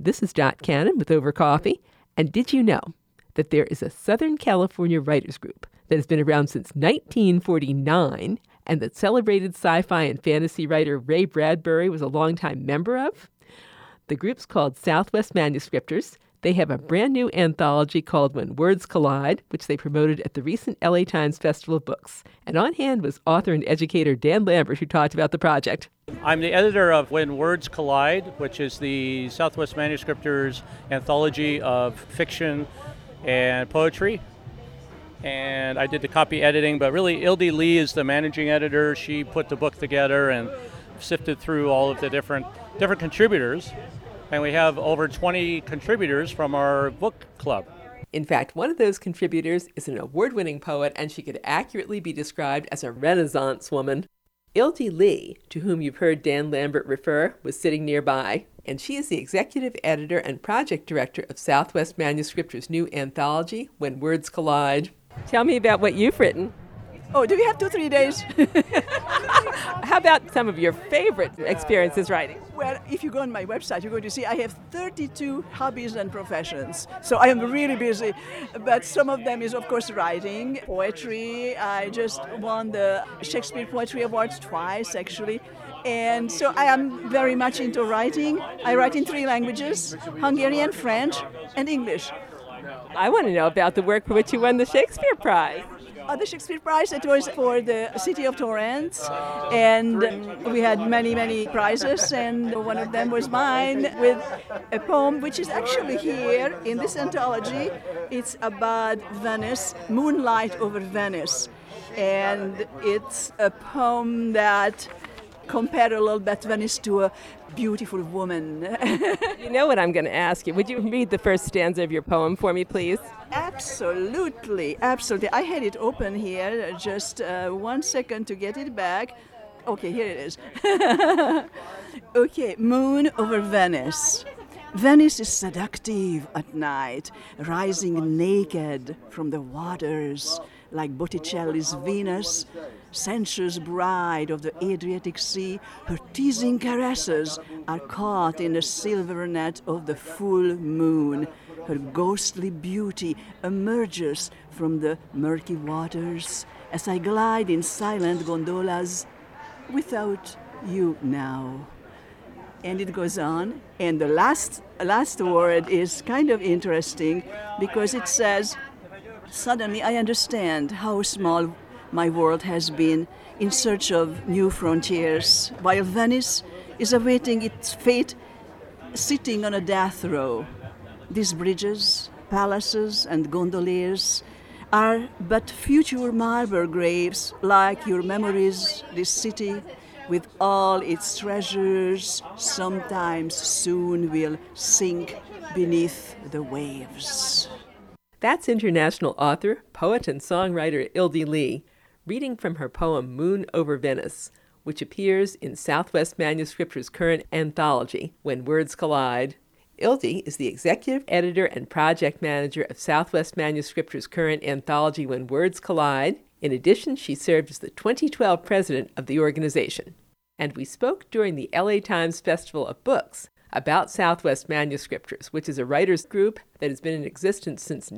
This is Dot Cannon with Over Coffee. And did you know that there is a Southern California writers group that has been around since 1949 and that celebrated sci-fi and fantasy writer Ray Bradbury was a longtime member of? The group's called Southwest Manuscriptors. They have a brand new anthology called When Words Collide, which they promoted at the recent LA Times Festival of Books. And on hand was author and educator Dan Lambert, who talked about the project. I'm the editor of When Words Collide, which is the Southwest Manuscriptors anthology of fiction and poetry. And I did the copy editing, but really Ildi Lee is the managing editor. She put the book together and sifted through all of the different contributors. And we have over 20 contributors from our book club. In fact, one of those contributors is an award-winning poet, and she could accurately be described as a Renaissance woman. Ildi Lee, to whom you've heard Dan Lambert refer, was sitting nearby, and she is the executive editor and project director of Southwest Manuscriptors' new anthology, When Words Collide. Tell me about what you've written. Oh, do we have 2-3 days? How about some of your favorite experiences writing? Well, if you go on my website, you're going to see I have 32 hobbies and professions. So I am really busy. But some of them is, of course, writing, poetry. I just won the Shakespeare Poetry Awards twice, actually. And so I am very much into writing. I write in 3 languages, Hungarian, French, and English. I want to know about the work for which you won the Shakespeare Prize. The Shakespeare Prize, it was for the city of Torrance, and we had many prizes, and one of them was mine with a poem which is actually here in this anthology. It's about Venice, Moonlight over Venice, and it's a poem that compared a little bit Venice to a beautiful woman. You know what I'm going to ask you. Would you read the first stanza of your poem for me, please? Absolutely. I had it open here, just 1 second to get it back. Okay, here it is. Okay, Moon over Venice. Venice is seductive at night, rising naked from the waters, like Botticelli's Venus, sensuous bride of the Adriatic Sea. Her teasing caresses are caught in the silver net of the full moon. Her ghostly beauty emerges from the murky waters as I glide in silent gondolas without you now. And it goes on, and the last word is kind of interesting because it says, suddenly I understand how small my world has been in search of new frontiers, while Venice is awaiting its fate sitting on a death row. These bridges, palaces, and gondoliers are but future marble graves like your memories, this city, with all its treasures, sometimes soon will sink beneath the waves. That's international author, poet, and songwriter Ildi Lee, reading from her poem Moon over Venice, which appears in Southwest Manuscriptors' current anthology, When Words Collide. Ildi is the executive editor and project manager of Southwest Manuscriptors' current anthology, When Words Collide. In addition, she served as the 2012 president of the organization. And we spoke during the LA Times Festival of Books about Southwest Manuscriptors, which is a writers group that has been in existence since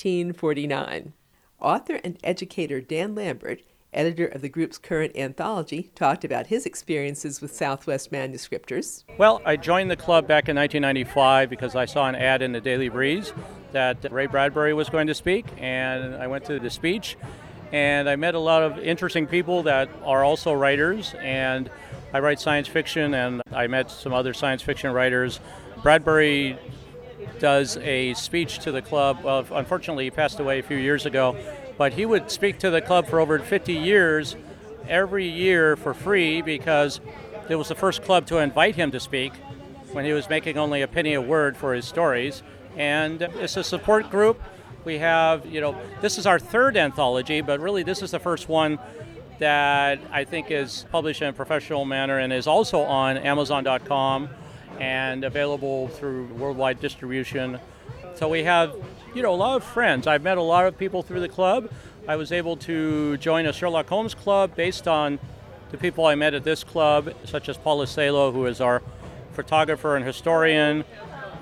1949. Author and educator Dan Lambert, editor of the group's current anthology, talked about his experiences with Southwest Manuscriptors. Well, I joined the club back in 1995 because I saw an ad in the Daily Breeze that Ray Bradbury was going to speak, and I went to the speech, and I met a lot of interesting people that are also writers, and I write science fiction, and I met some other science fiction writers. Bradbury does a speech to the club. Well, unfortunately, he passed away a few years ago, but he would speak to the club for over 50 years, every year for free, because it was the first club to invite him to speak when he was making only a penny a word for his stories. And it's a support group. We have, this is our third anthology, but really this is the first one that I think is published in a professional manner and is also on Amazon.com and available through worldwide distribution. So we have, a lot of friends. I've met a lot of people through the club. I was able to join a Sherlock Holmes club based on the people I met at this club, such as Paula Salo, who is our photographer and historian,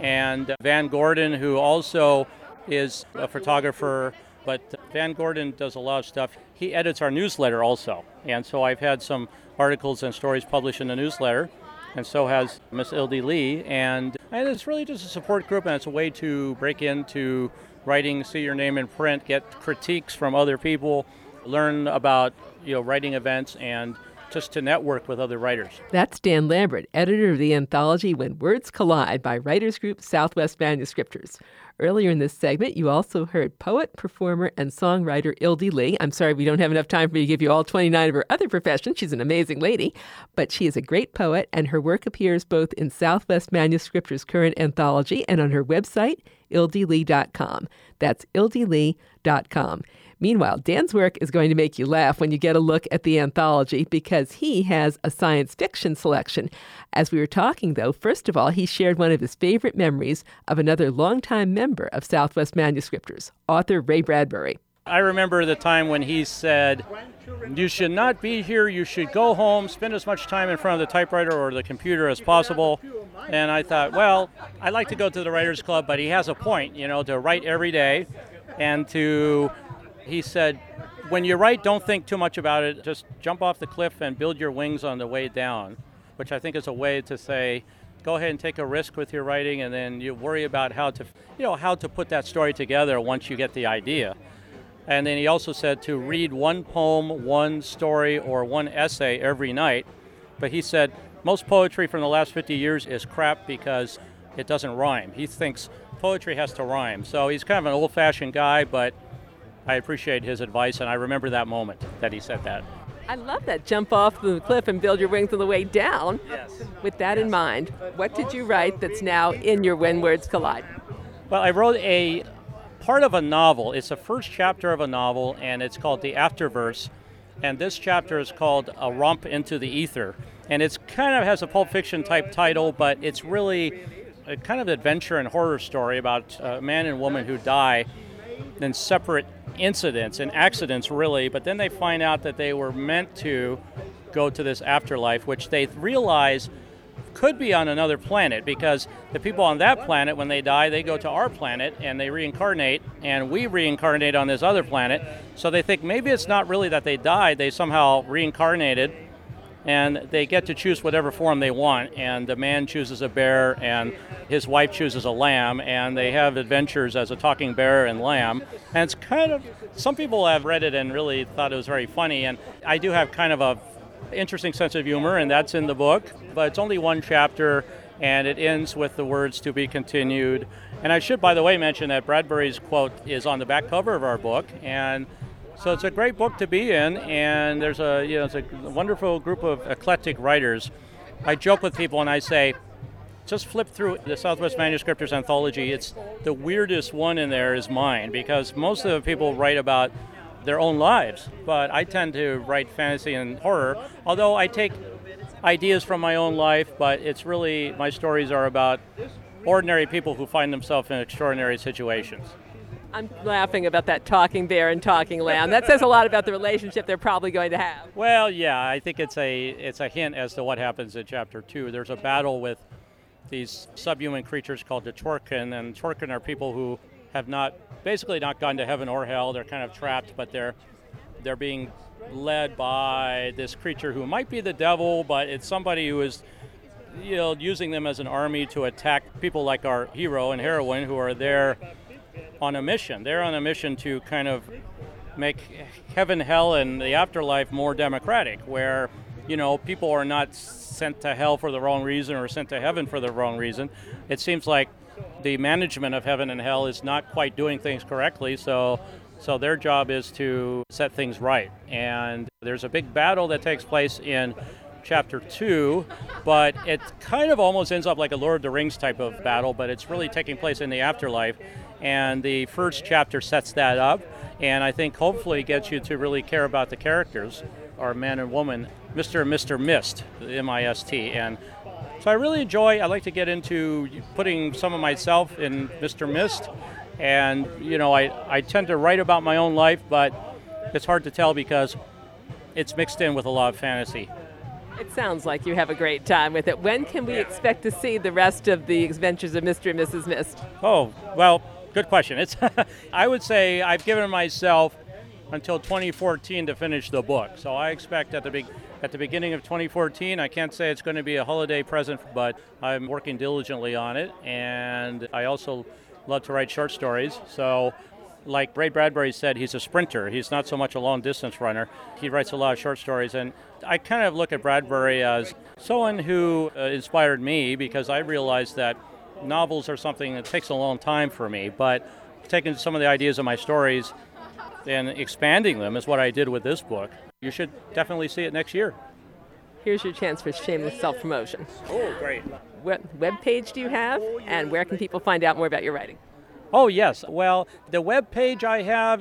and Van Gordon, who also is a photographer, but Van Gordon does a lot of stuff. He edits our newsletter also, and so I've had some articles and stories published in the newsletter, and so has Miss Ildi Lee, and it's really just a support group, and it's a way to break into writing, see your name in print, get critiques from other people, learn about writing events, and just to network with other writers. That's Dan Lambert, editor of the anthology When Words Collide by writers group Southwest Manuscriptors. Earlier in this segment, you also heard poet, performer, and songwriter Ildi Lee. I'm sorry we don't have enough time for me to give you all 29 of her other professions. She's an amazing lady, but she is a great poet, and her work appears both in Southwest Manuscriptors' current anthology and on her website, ildilee.com. That's ildilee.com. Meanwhile, Dan's work is going to make you laugh when you get a look at the anthology because he has a science fiction selection. As we were talking, though, first of all, he shared one of his favorite memories of another longtime member of Southwest Manuscriptors, author Ray Bradbury. I remember the time when he said, "You should not be here, you should go home, spend as much time in front of the typewriter or the computer as possible." And I thought, well, I like to go to the Writers Club, but he has a point, to write every day and he said, when you write, don't think too much about it. Just jump off the cliff and build your wings on the way down, which I think is a way to say, go ahead and take a risk with your writing, and then you worry about how to put that story together once you get the idea. And then he also said to read one poem, one story, or one essay every night. But he said most poetry from the last 50 years is crap because it doesn't rhyme. He thinks poetry has to rhyme. So he's kind of an old-fashioned guy, but I appreciate his advice, and I remember that moment that he said that. I love that. Jump off the cliff and build your wings on the way down. Yes. With that in mind, what did you write that's now in your When Words Collide? Well, I wrote a part of a novel. It's the first chapter of a novel, and it's called The Afterverse. And this chapter is called A Romp into the Ether. And it's kind of has a Pulp Fiction type title, but it's really a kind of adventure and horror story about a man and woman who die in separate incidents and accidents, really, but then they find out that they were meant to go to this afterlife, which they realize could be on another planet, because the people on that planet, when they die, they go to our planet and they reincarnate, and we reincarnate on this other planet. So they think maybe it's not really that they died, they somehow reincarnated, and they get to choose whatever form they want. And the man chooses a bear, and his wife chooses a lamb, and they have adventures as a talking bear and lamb. And it's kind of, some people have read it and really thought it was very funny, and I do have kind of a interesting sense of humor, and that's in the book. But it's only one chapter, and it ends with the words "to be continued." And I should, by the way, mention that Bradbury's quote is on the back cover of our book, and so it's a great book to be in, and there's it's a wonderful group of eclectic writers. I joke with people and I say, just flip through the Southwest Manuscriptors anthology. It's the weirdest one in there is mine, because most of the people write about their own lives, but I tend to write fantasy and horror, although I take ideas from my own life, but it's really, my stories are about ordinary people who find themselves in extraordinary situations. I'm laughing about that talking bear and talking lamb. That says a lot about the relationship they're probably going to have. Well, yeah, I think it's a hint as to what happens in Chapter 2. There's a battle with these subhuman creatures called the Chorkin, and Chorkin are people who have basically not gone to heaven or hell. They're kind of trapped, but they're being led by this creature who might be the devil, but it's somebody who is using them as an army to attack people like our hero and heroine who are there on a mission. They're on a mission to kind of make heaven, hell, and the afterlife more democratic, where, people are not sent to hell for the wrong reason or sent to heaven for the wrong reason. It seems like the management of heaven and hell is not quite doing things correctly, so their job is to set things right. And there's a big battle that takes place in Chapter 2, but it kind of almost ends up like a Lord of the Rings type of battle, but it's really taking place in the afterlife. And the first chapter sets that up, and I think hopefully gets you to really care about the characters, our man and woman, Mr. and Mr. Mist, M-I-S-T. And so I like to get into putting some of myself in Mr. Mist, and I tend to write about my own life, but it's hard to tell because it's mixed in with a lot of fantasy. It sounds like you have a great time with it. When can we expect to see the rest of the adventures of Mr. and Mrs. Mist? Oh, well, good question. I would say I've given myself until 2014 to finish the book. So I expect at the beginning of 2014, I can't say it's going to be a holiday present, but I'm working diligently on it. And I also love to write short stories. So like Ray Bradbury said, he's a sprinter. He's not so much a long-distance runner. He writes a lot of short stories. And I kind of look at Bradbury as someone who inspired me, because I realized that novels are something that takes a long time for me. But taking some of the ideas of my stories and expanding them is what I did with this book. You should definitely see it next year. Here's your chance for shameless self-promotion. Oh, great. What web page do you have, and where can people find out more about your writing? Oh, yes. Well, the web page I have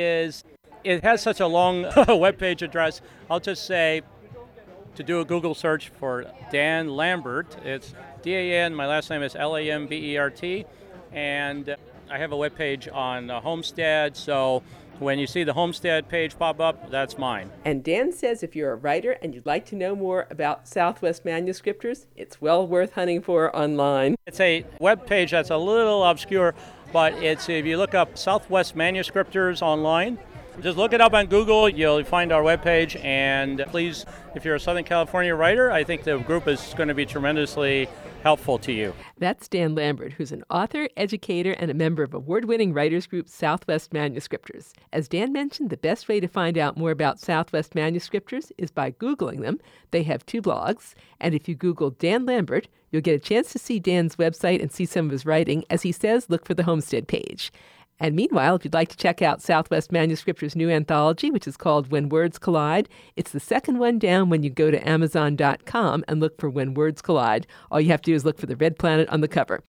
it has such a long web page address. I'll just say to do a Google search for Dan Lambert. It's D-A-N, my last name is L-A-M-B-E-R-T, and I have a web page on Homestead, so when you see the Homestead page pop up, that's mine. And Dan says if you're a writer and you'd like to know more about Southwest Manuscriptors, it's well worth hunting for online. It's a web page that's a little obscure, but if you look up Southwest Manuscriptors online, just look it up on Google, you'll find our webpage, and please, if you're a Southern California writer, I think the group is going to be tremendously helpful to you. That's Dan Lambert, who's an author, educator, and a member of award-winning writers group Southwest Manuscriptors. As Dan mentioned, the best way to find out more about Southwest Manuscriptors is by Googling them. They have 2 blogs, and if you Google Dan Lambert, you'll get a chance to see Dan's website and see some of his writing. As he says, look for the Homestead page. And meanwhile, if you'd like to check out Southwest Manuscriptors' new anthology, which is called When Words Collide, it's the second one down when you go to Amazon.com and look for When Words Collide. All you have to do is look for the red planet on the cover.